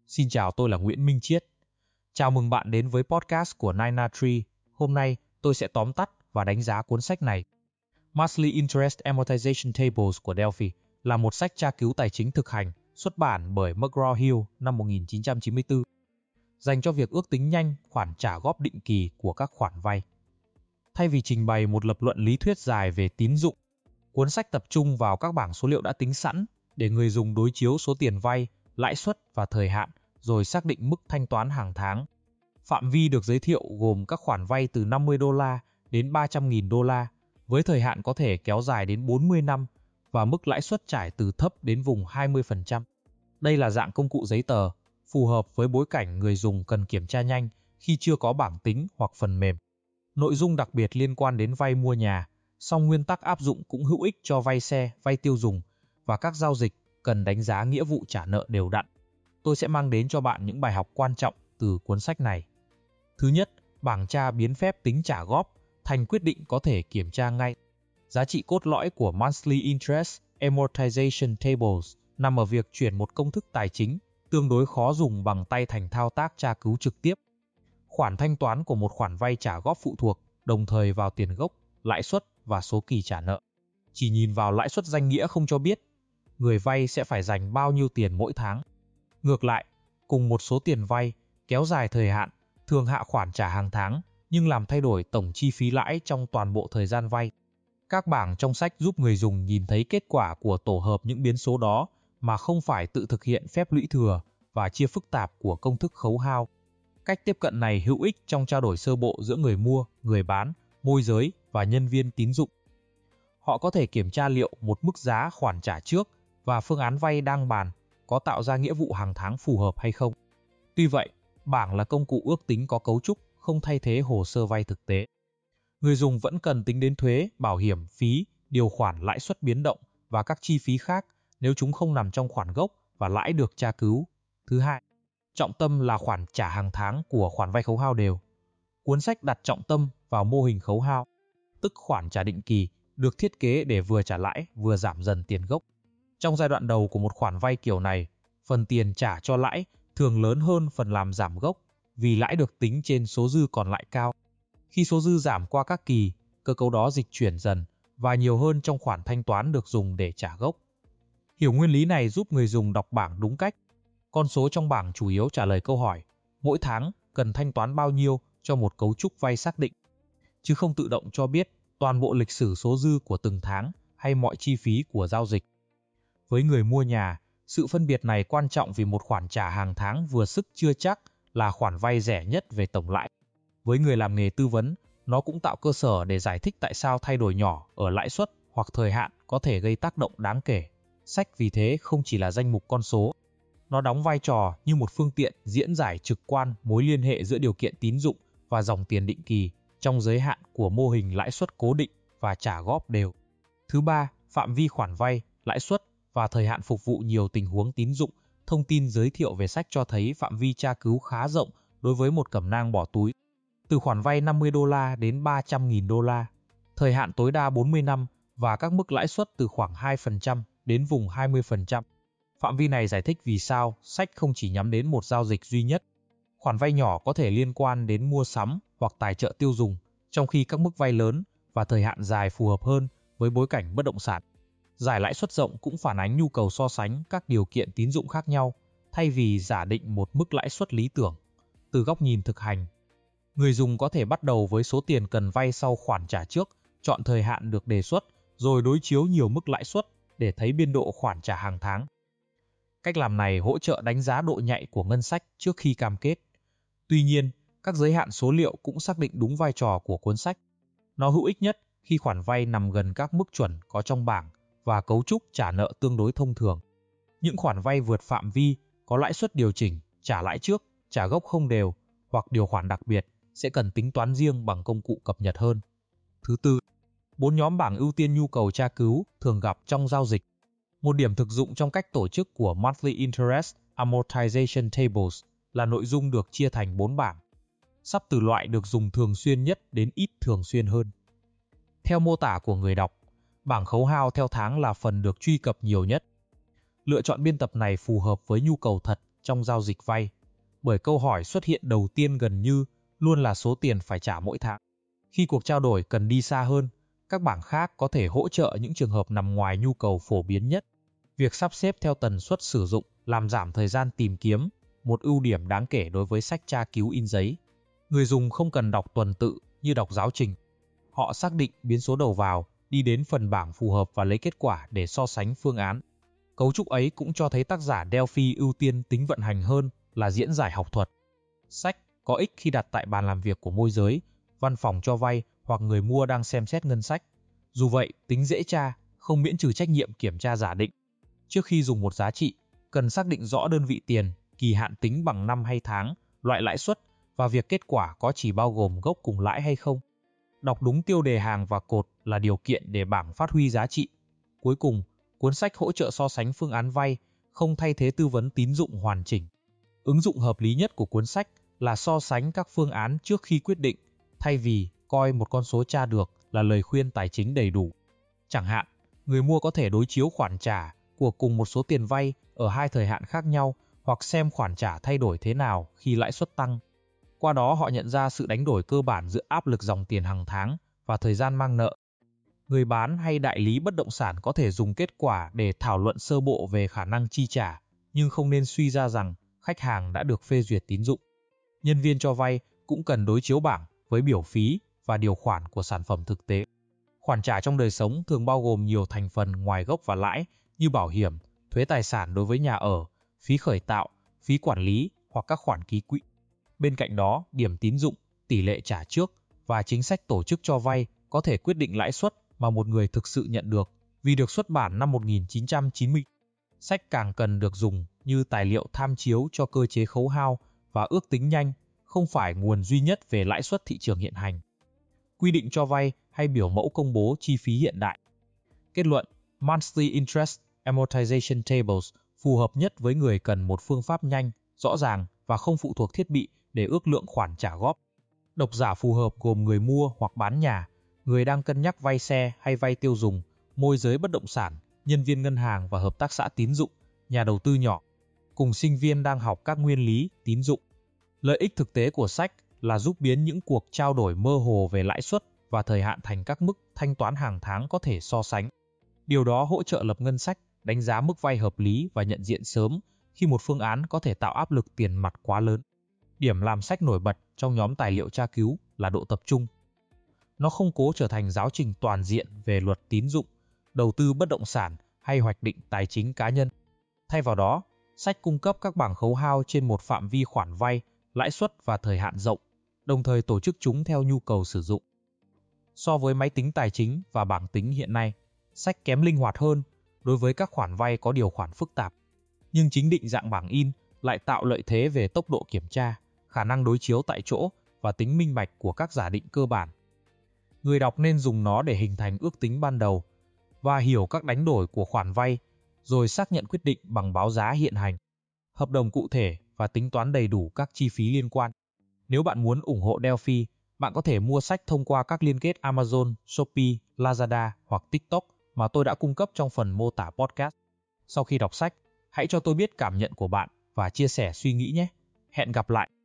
Xin chào, tôi là Nguyễn Minh Chiết. Chào mừng bạn đến với podcast của 9na3. Hôm nay, tôi sẽ tóm tắt và đánh giá cuốn sách này. Monthly Interest Amortization Tables của Delphi là một sách tra cứu tài chính thực hành xuất bản bởi McGraw-Hill năm 1994, dành cho việc ước tính nhanh khoản trả góp định kỳ của các khoản vay. Thay vì trình bày một lập luận lý thuyết dài về tín dụng, cuốn sách tập trung vào các bảng số liệu đã tính sẵn để người dùng đối chiếu số tiền vay, lãi suất và thời hạn, rồi xác định mức thanh toán hàng tháng. Phạm vi được giới thiệu gồm các khoản vay từ $50 đến $300.000, với thời hạn có thể kéo dài đến 40 năm và mức lãi suất trải từ thấp đến vùng 20%. Đây là dạng công cụ giấy tờ, phù hợp với bối cảnh người dùng cần kiểm tra nhanh khi chưa có bảng tính hoặc phần mềm. Nội dung đặc biệt liên quan đến vay mua nhà, song nguyên tắc áp dụng cũng hữu ích cho vay xe, vay tiêu dùng và các giao dịch cần đánh giá nghĩa vụ trả nợ đều đặn. Tôi sẽ mang đến cho bạn những bài học quan trọng từ cuốn sách này. Thứ nhất, bảng tra biến phép tính trả góp thành quyết định có thể kiểm tra ngay. Giá trị cốt lõi của Monthly Interest Amortization Tables nằm ở việc chuyển một công thức tài chính tương đối khó dùng bằng tay thành thao tác tra cứu trực tiếp. Khoản thanh toán của một khoản vay trả góp phụ thuộc đồng thời vào tiền gốc, lãi suất và số kỳ trả nợ. Chỉ nhìn vào lãi suất danh nghĩa không cho biết người vay sẽ phải dành bao nhiêu tiền mỗi tháng. Ngược lại, cùng một số tiền vay, kéo dài thời hạn, thường hạ khoản trả hàng tháng, nhưng làm thay đổi tổng chi phí lãi trong toàn bộ thời gian vay. Các bảng trong sách giúp người dùng nhìn thấy kết quả của tổ hợp những biến số đó mà không phải tự thực hiện phép lũy thừa và chia phức tạp của công thức khấu hao. Cách tiếp cận này hữu ích trong trao đổi sơ bộ giữa người mua, người bán, môi giới và nhân viên tín dụng. Họ có thể kiểm tra liệu một mức giá khoản trả trước và phương án vay đang bàn có tạo ra nghĩa vụ hàng tháng phù hợp hay không. Tuy vậy, bảng là công cụ ước tính có cấu trúc, không thay thế hồ sơ vay thực tế. Người dùng vẫn cần tính đến thuế, bảo hiểm, phí, điều khoản lãi suất biến động và các chi phí khác nếu chúng không nằm trong khoản gốc và lãi được tra cứu. Thứ hai, trọng tâm là khoản trả hàng tháng của khoản vay khấu hao đều. Cuốn sách đặt trọng tâm vào mô hình khấu hao, tức khoản trả định kỳ được thiết kế để vừa trả lãi vừa giảm dần tiền gốc. Trong giai đoạn đầu của một khoản vay kiểu này, phần tiền trả cho lãi thường lớn hơn phần làm giảm gốc vì lãi được tính trên số dư còn lại cao. Khi số dư giảm qua các kỳ, cơ cấu đó dịch chuyển dần và nhiều hơn trong khoản thanh toán được dùng để trả gốc. Hiểu nguyên lý này giúp người dùng đọc bảng đúng cách. Con số trong bảng chủ yếu trả lời câu hỏi mỗi tháng cần thanh toán bao nhiêu cho một cấu trúc vay xác định, chứ không tự động cho biết toàn bộ lịch sử số dư của từng tháng hay mọi chi phí của giao dịch. Với người mua nhà, sự phân biệt này quan trọng vì một khoản trả hàng tháng vừa sức chưa chắc là khoản vay rẻ nhất về tổng lãi. Với người làm nghề tư vấn, nó cũng tạo cơ sở để giải thích tại sao thay đổi nhỏ ở lãi suất hoặc thời hạn có thể gây tác động đáng kể. Sách vì thế không chỉ là danh mục con số, nó đóng vai trò như một phương tiện diễn giải trực quan mối liên hệ giữa điều kiện tín dụng và dòng tiền định kỳ trong giới hạn của mô hình lãi suất cố định và trả góp đều. Thứ ba, phạm vi khoản vay, lãi suất và thời hạn phục vụ nhiều tình huống tín dụng. Thông tin giới thiệu về sách cho thấy phạm vi tra cứu khá rộng đối với một cẩm nang bỏ túi. Từ khoản vay $50 đến $300.000, thời hạn tối đa 40 năm và các mức lãi suất từ khoảng 2% đến vùng 20%. Phạm vi này giải thích vì sao sách không chỉ nhắm đến một giao dịch duy nhất. Khoản vay nhỏ có thể liên quan đến mua sắm hoặc tài trợ tiêu dùng, trong khi các mức vay lớn và thời hạn dài phù hợp hơn với bối cảnh bất động sản. Giải lãi suất rộng cũng phản ánh nhu cầu so sánh các điều kiện tín dụng khác nhau, thay vì giả định một mức lãi suất lý tưởng. Từ góc nhìn thực hành, người dùng có thể bắt đầu với số tiền cần vay sau khoản trả trước, chọn thời hạn được đề xuất, rồi đối chiếu nhiều mức lãi suất để thấy biên độ khoản trả hàng tháng. Cách làm này hỗ trợ đánh giá độ nhạy của ngân sách trước khi cam kết. Tuy nhiên, các giới hạn số liệu cũng xác định đúng vai trò của cuốn sách. Nó hữu ích nhất khi khoản vay nằm gần các mức chuẩn có trong bảng và cấu trúc trả nợ tương đối thông thường. Những khoản vay vượt phạm vi, có lãi suất điều chỉnh, trả lãi trước, trả gốc không đều hoặc điều khoản đặc biệt sẽ cần tính toán riêng bằng công cụ cập nhật hơn. Thứ tư, 4 nhóm bảng ưu tiên nhu cầu tra cứu thường gặp trong giao dịch. Một điểm thực dụng trong cách tổ chức của Monthly Interest Amortization Tables là nội dung được chia thành 4 bảng, sắp từ loại được dùng thường xuyên nhất đến ít thường xuyên hơn. Theo mô tả của người đọc, bảng khấu hao theo tháng là phần được truy cập nhiều nhất. Lựa chọn biên tập này phù hợp với nhu cầu thật trong giao dịch vay, bởi câu hỏi xuất hiện đầu tiên gần như luôn là số tiền phải trả mỗi tháng. Khi cuộc trao đổi cần đi xa hơn, các bảng khác có thể hỗ trợ những trường hợp nằm ngoài nhu cầu phổ biến nhất. Việc sắp xếp theo tần suất sử dụng làm giảm thời gian tìm kiếm, một ưu điểm đáng kể đối với sách tra cứu in giấy. Người dùng không cần đọc tuần tự như đọc giáo trình. Họ xác định biến số đầu vào, đi đến phần bảng phù hợp và lấy kết quả để so sánh phương án. Cấu trúc ấy cũng cho thấy tác giả Delphi ưu tiên tính vận hành hơn là diễn giải học thuật. Sách có ích khi đặt tại bàn làm việc của môi giới, văn phòng cho vay hoặc người mua đang xem xét ngân sách. Dù vậy, tính dễ tra, không miễn trừ trách nhiệm kiểm tra giả định. Trước khi dùng một giá trị, cần xác định rõ đơn vị tiền, kỳ hạn tính bằng năm hay tháng, loại lãi suất và việc kết quả có chỉ bao gồm gốc cùng lãi hay không. Đọc đúng tiêu đề hàng và cột là điều kiện để bảng phát huy giá trị. Cuối cùng, cuốn sách hỗ trợ so sánh phương án vay, không thay thế tư vấn tín dụng hoàn chỉnh. Ứng dụng hợp lý nhất của cuốn sách là so sánh các phương án trước khi quyết định, thay vì coi một con số tra được là lời khuyên tài chính đầy đủ. Chẳng hạn, người mua có thể đối chiếu khoản trả của cùng một số tiền vay ở hai thời hạn khác nhau hoặc xem khoản trả thay đổi thế nào khi lãi suất tăng. Qua đó họ nhận ra sự đánh đổi cơ bản giữa áp lực dòng tiền hàng tháng và thời gian mang nợ. Người bán hay đại lý bất động sản có thể dùng kết quả để thảo luận sơ bộ về khả năng chi trả, nhưng không nên suy ra rằng khách hàng đã được phê duyệt tín dụng. Nhân viên cho vay cũng cần đối chiếu bảng với biểu phí và điều khoản của sản phẩm thực tế. Khoản trả trong đời sống thường bao gồm nhiều thành phần ngoài gốc và lãi như bảo hiểm, thuế tài sản đối với nhà ở, phí khởi tạo, phí quản lý hoặc các khoản ký quỹ. Bên cạnh đó, điểm tín dụng, tỷ lệ trả trước và chính sách tổ chức cho vay có thể quyết định lãi suất mà một người thực sự nhận được. Vì được xuất bản năm 1990, sách càng cần được dùng như tài liệu tham chiếu cho cơ chế khấu hao và ước tính nhanh, không phải nguồn duy nhất về lãi suất thị trường hiện hành. Quy định cho vay hay biểu mẫu công bố chi phí hiện đại. Kết luận, Monthly Interest Amortization Tables phù hợp nhất với người cần một phương pháp nhanh, rõ ràng và không phụ thuộc thiết bị để ước lượng khoản trả góp. Độc giả phù hợp gồm người mua hoặc bán nhà, người đang cân nhắc vay xe hay vay tiêu dùng, môi giới bất động sản, nhân viên ngân hàng và hợp tác xã tín dụng, nhà đầu tư nhỏ, cùng sinh viên đang học các nguyên lý tín dụng. Lợi ích thực tế của sách là giúp biến những cuộc trao đổi mơ hồ về lãi suất và thời hạn thành các mức thanh toán hàng tháng có thể so sánh. Điều đó hỗ trợ lập ngân sách, đánh giá mức vay hợp lý và nhận diện sớm khi một phương án có thể tạo áp lực tiền mặt quá lớn. Điểm làm sách nổi bật trong nhóm tài liệu tra cứu là độ tập trung. Nó không cố trở thành giáo trình toàn diện về luật tín dụng, đầu tư bất động sản hay hoạch định tài chính cá nhân. Thay vào đó, sách cung cấp các bảng khấu hao trên một phạm vi khoản vay, lãi suất và thời hạn rộng, đồng thời tổ chức chúng theo nhu cầu sử dụng. So với máy tính tài chính và bảng tính hiện nay, sách kém linh hoạt hơn đối với các khoản vay có điều khoản phức tạp. Nhưng chính định dạng bảng in lại tạo lợi thế về tốc độ kiểm tra, khả năng đối chiếu tại chỗ và tính minh bạch của các giả định cơ bản. Người đọc nên dùng nó để hình thành ước tính ban đầu và hiểu các đánh đổi của khoản vay, rồi xác nhận quyết định bằng báo giá hiện hành, hợp đồng cụ thể và tính toán đầy đủ các chi phí liên quan. Nếu bạn muốn ủng hộ Delphi, bạn có thể mua sách thông qua các liên kết Amazon, Shopee, Lazada hoặc TikTok mà tôi đã cung cấp trong phần mô tả podcast. Sau khi đọc sách, hãy cho tôi biết cảm nhận của bạn và chia sẻ suy nghĩ nhé. Hẹn gặp lại!